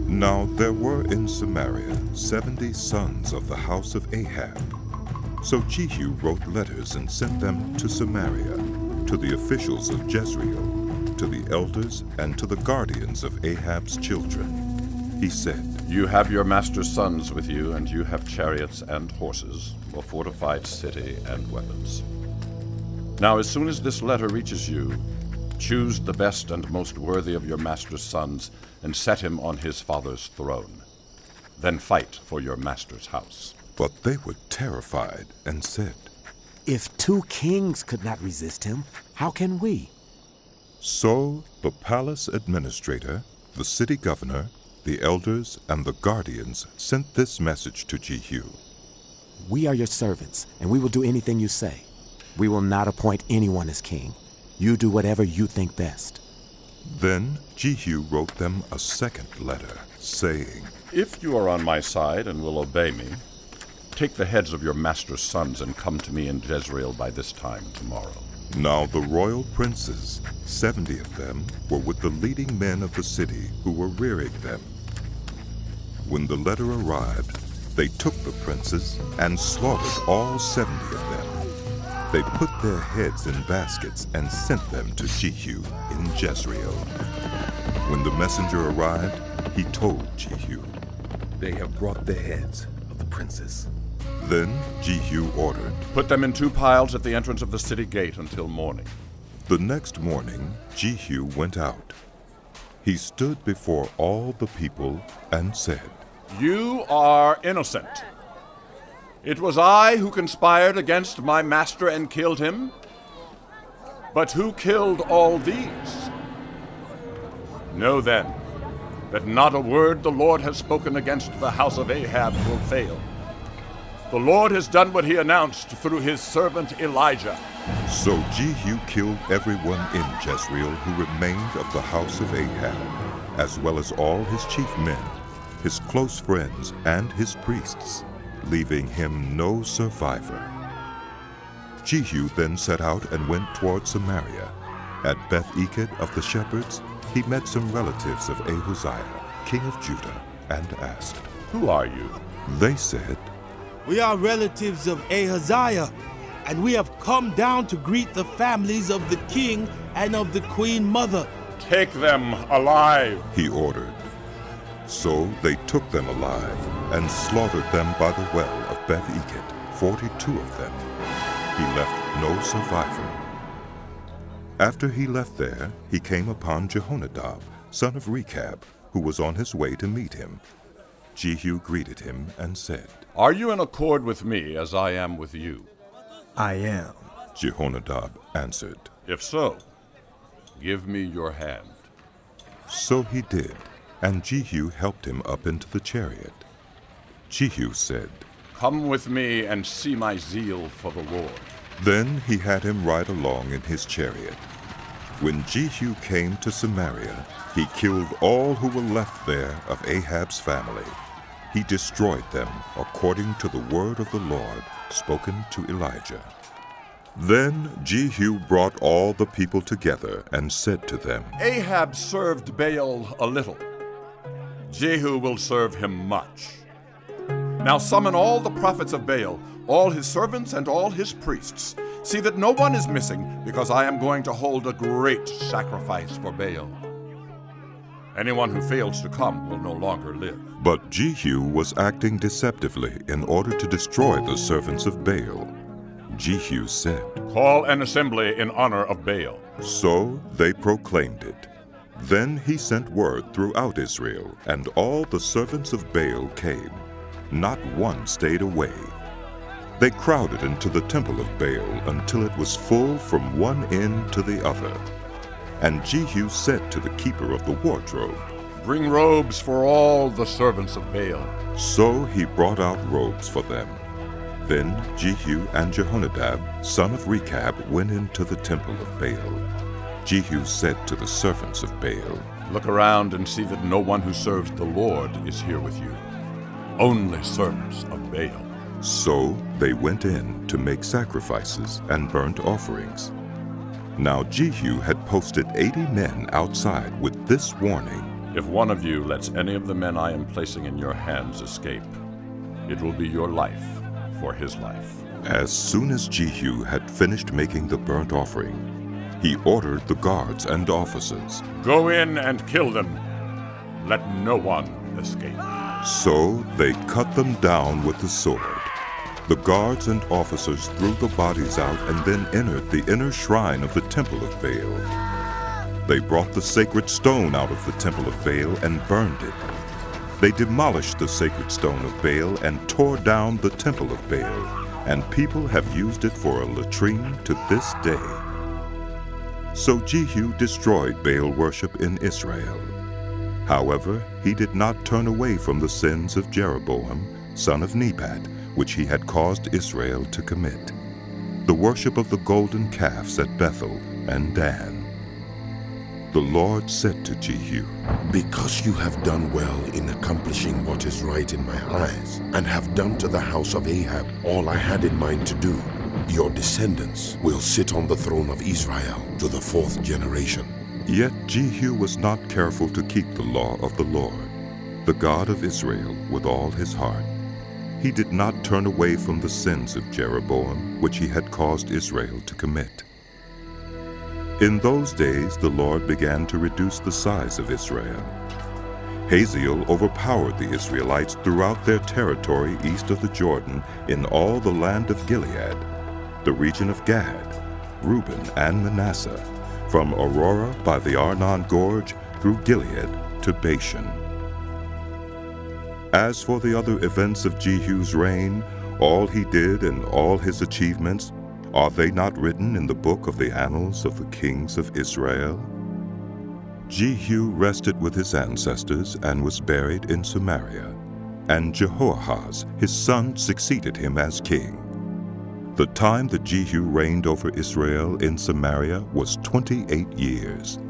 Now there were in Samaria 70 sons of the house of Ahab. So Jehu wrote letters and sent them to Samaria, to the officials of Jezreel, to the elders, and to the guardians of Ahab's children. He said, You have your master's sons with you, and you have chariots and horses, a fortified city and weapons. Now as soon as this letter reaches you, choose the best and most worthy of your master's sons, and set him on his father's throne. Then fight for your master's house. But they were terrified and said, If 2 kings could not resist him, how can we? So the palace administrator, the city governor, the elders, and the guardians sent this message to Jehu. We are your servants, and we will do anything you say. We will not appoint anyone as king. You do whatever you think best. Then Jehu wrote them a second letter, saying, If you are on my side and will obey me, take the heads of your master's sons and come to me in Jezreel by this time tomorrow. Now the royal princes, 70 of them, were with the leading men of the city who were rearing them. When the letter arrived, they took the princes and slaughtered all 70 of them. They put their heads in baskets and sent them to Jehu in Jezreel. When the messenger arrived, he told Jehu, They have brought the heads of the princes. Then Jehu ordered, Put them in 2 piles at the entrance of the city gate until morning. The next morning, Jehu went out. He stood before all the people and said, You are innocent. It was I who conspired against my master and killed him. But who killed all these? Know then that not a word the Lord has spoken against the house of Ahab will fail. The Lord has done what he announced through his servant Elijah. So Jehu killed everyone in Jezreel who remained of the house of Ahab, as well as all his chief men, his close friends, and his priests, leaving him no survivor. Jehu then set out and went toward Samaria. At Beth-Eked of the shepherds, he met some relatives of Ahaziah, king of Judah, and asked, Who are you? They said, We are relatives of Ahaziah, and we have come down to greet the families of the king and of the queen mother. Take them alive, he ordered. So they took them alive and slaughtered them by the well of Beth-Eked, 42 of them. He left no survivor. After he left there, he came upon Jehonadab, son of Rechab, who was on his way to meet him. Jehu greeted him and said, Are you in accord with me as I am with you? I am. Jehonadab answered. If so, give me your hand. So he did, and Jehu helped him up into the chariot. Jehu said, Come with me and see my zeal for the Lord. Then he had him ride along in his chariot. When Jehu came to Samaria, he killed all who were left there of Ahab's family. He destroyed them according to the word of the Lord spoken to Elijah. Then Jehu brought all the people together and said to them, Ahab served Baal a little. Jehu will serve him much. Now summon all the prophets of Baal, all his servants and all his priests. See that no one is missing, because I am going to hold a great sacrifice for Baal. Anyone who fails to come will no longer live. But Jehu was acting deceptively in order to destroy the servants of Baal. Jehu said, Call an assembly in honor of Baal. So they proclaimed it. Then he sent word throughout Israel, and all the servants of Baal came. Not one stayed away. They crowded into the temple of Baal until it was full from one end to the other. And Jehu said to the keeper of the wardrobe, Bring robes for all the servants of Baal. So he brought out robes for them. Then Jehu and Jehonadab, son of Rechab, went into the temple of Baal. Jehu said to the servants of Baal, Look around and see that no one who serves the Lord is here with you. Only servants of Baal. So they went in to make sacrifices and burnt offerings. Now Jehu had posted 80 men outside with this warning, If one of you lets any of the men I am placing in your hands escape, it will be your life for his life." As soon as Jehu had finished making the burnt offering, he ordered the guards and officers, "Go in and kill them. Let no one escape." So they cut them down with the sword. The guards and officers threw the bodies out and then entered the inner shrine of the temple of Baal. They brought the sacred stone out of the temple of Baal and burned it. They demolished the sacred stone of Baal and tore down the temple of Baal, and people have used it for a latrine to this day. So Jehu destroyed Baal worship in Israel. However, he did not turn away from the sins of Jeroboam, son of Nebat, which he had caused Israel to commit, the worship of the golden calves at Bethel and Dan. The Lord said to Jehu, "Because you have done well in accomplishing what is right in my eyes, and have done to the house of Ahab all I had in mind to do, your descendants will sit on the throne of Israel to the 4th generation." Yet Jehu was not careful to keep the law of the Lord, the God of Israel, with all his heart. He did not turn away from the sins of Jeroboam, which he had caused Israel to commit. In those days the Lord began to reduce the size of Israel. Hazael overpowered the Israelites throughout their territory east of the Jordan in all the land of Gilead, the region of Gad, Reuben, and Manasseh, from Aurora by the Arnon Gorge through Gilead to Bashan. As for the other events of Jehu's reign, all he did and all his achievements, are they not written in the book of the annals of the kings of Israel? Jehu rested with his ancestors and was buried in Samaria, and Jehoahaz, his son, succeeded him as king. The time that Jehu reigned over Israel in Samaria was 28 years.